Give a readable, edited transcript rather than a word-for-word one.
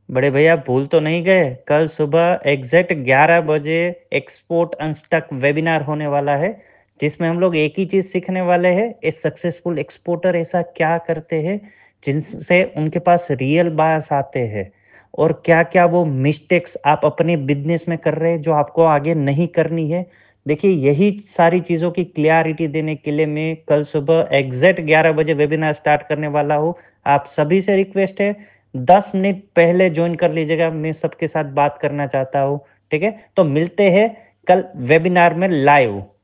बड़े भैया भूल तो नहीं गए? कल सुबह एग्जैक्ट 11 बजे एक्सपोर्ट अनस्टक वेबिनार होने वाला है, जिसमें हम लोग एक ही चीज़ सीखने वाले हैं, ए सक्सेसफुल एक्सपोर्टर ऐसा क्या करते हैं जिनसे उनके पास रियल बायर्स आते हैं, और क्या-क्या वो मिस्टेक्स आप अपने बिज़नेस में कर रहे हैं जो आपको आगे नहीं करनी है। देखिए, यही सारी चीज़ों की क्लैरिटी देने के लिए मैं कल सुबह एग्जैक्ट 11 बजे वेबिनार स्टार्ट करने वाला हूँ। आप सभी से रिक्वेस्ट है, 10 मिनट पहले जॉइन कर लीजिएगा, मैं सबके साथ बात करना चाहता हूँ, ठीक है? तो मिलते हैं कल वेबिनार में लाइव।